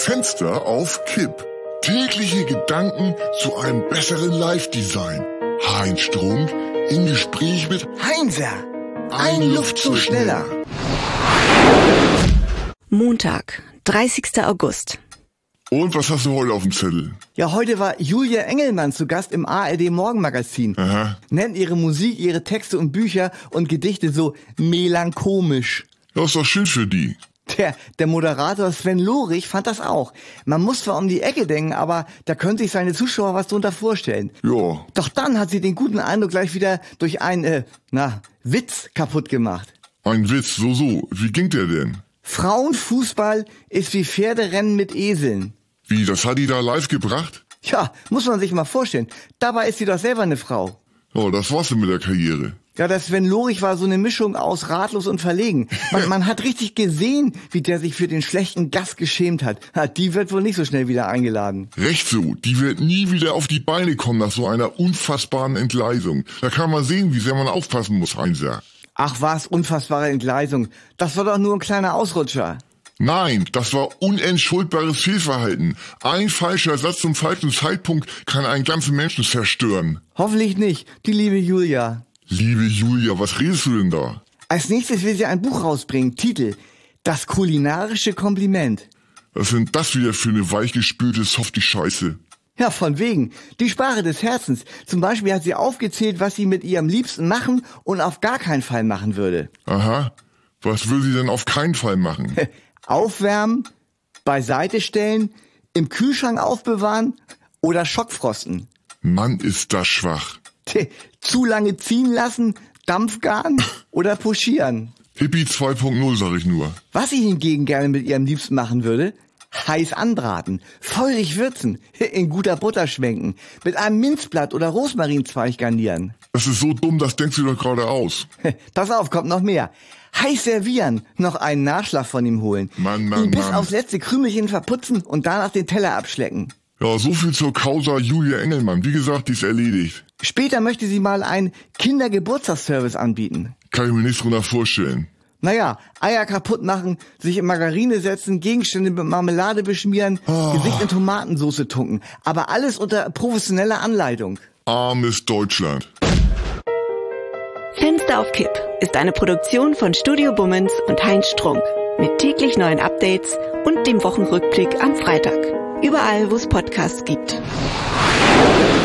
Fenster auf Kipp. Tägliche Gedanken zu einem besseren Live-Design. Heinz Strunk im Gespräch mit Heinzer, ein Luftzug schneller. Montag, 30. August. Und was hast du heute auf dem Zettel? Ja, heute war Julia Engelmann zu Gast im ARD Morgenmagazin. Aha. Nennt ihre Musik, ihre Texte und Bücher und Gedichte so melancholisch. Ja, ist doch schön für die. Der Moderator Sven Lohrig fand das auch. Man muss zwar um die Ecke denken, aber da können sich seine Zuschauer was drunter vorstellen. Ja. Doch dann hat sie den guten Eindruck gleich wieder durch einen, Witz kaputt gemacht. Ein Witz, so. Wie ging der denn? Frauenfußball ist wie Pferderennen mit Eseln. Wie, das hat die da live gebracht? Ja, muss man sich mal vorstellen. Dabei ist sie doch selber eine Frau. Oh, das war's denn mit der Karriere. Ja, der Sven Lohrig war so eine Mischung aus ratlos und verlegen. Man hat richtig gesehen, wie der sich für den schlechten Gast geschämt hat. Die wird wohl nicht so schnell wieder eingeladen. Recht so, die wird nie wieder auf die Beine kommen nach so einer unfassbaren Entgleisung. Da kann man sehen, wie sehr man aufpassen muss, Heinzer. Ach was, unfassbare Entgleisung. Das war doch nur ein kleiner Ausrutscher. Nein, das war unentschuldbares Fehlverhalten. Ein falscher Satz zum falschen Zeitpunkt kann einen ganzen Menschen zerstören. Hoffentlich nicht, die liebe Julia. Liebe Julia, was redest du denn da? Als nächstes will sie ein Buch rausbringen. Titel: Das kulinarische Kompliment. Was sind das wieder für eine weichgespülte Softie-Scheiße? Ja, von wegen. Die Sprache des Herzens. Zum Beispiel hat sie aufgezählt, was sie mit ihrem Liebsten machen und auf gar keinen Fall machen würde. Aha, was will sie denn auf keinen Fall machen? Aufwärmen, beiseite stellen, im Kühlschrank aufbewahren oder Schockfrosten. Mann, ist das schwach. Zu lange ziehen lassen, Dampfgaren oder pochieren. Hippie 2.0, sag ich nur. Was sie hingegen gerne mit ihrem Liebsten machen würde: heiß anbraten, feurig würzen, in guter Butter schwenken, mit einem Minzblatt oder Rosmarinzweig garnieren. Das ist so dumm, das denkst du doch gerade aus. Pass auf, kommt noch mehr. Heiß servieren, noch einen Nachschlag von ihm holen. Mann. Ihn bis aufs letzte Krümelchen verputzen und danach den Teller abschlecken. Ja, so viel zur Causa Julia Engelmann. Wie gesagt, die ist erledigt. Später möchte sie mal einen Kindergeburtstagsservice anbieten. Kann ich mir nichts drunter vorstellen. Naja, Eier kaputt machen, sich in Margarine setzen, Gegenstände mit Marmelade beschmieren, Gesicht in Tomatensauce tunken. Aber alles unter professioneller Anleitung. Armes Deutschland. Fenster auf Kipp ist eine Produktion von Studio Bummens und Heinz Strunk. Mit täglich neuen Updates und dem Wochenrückblick am Freitag. Überall, wo es Podcasts gibt.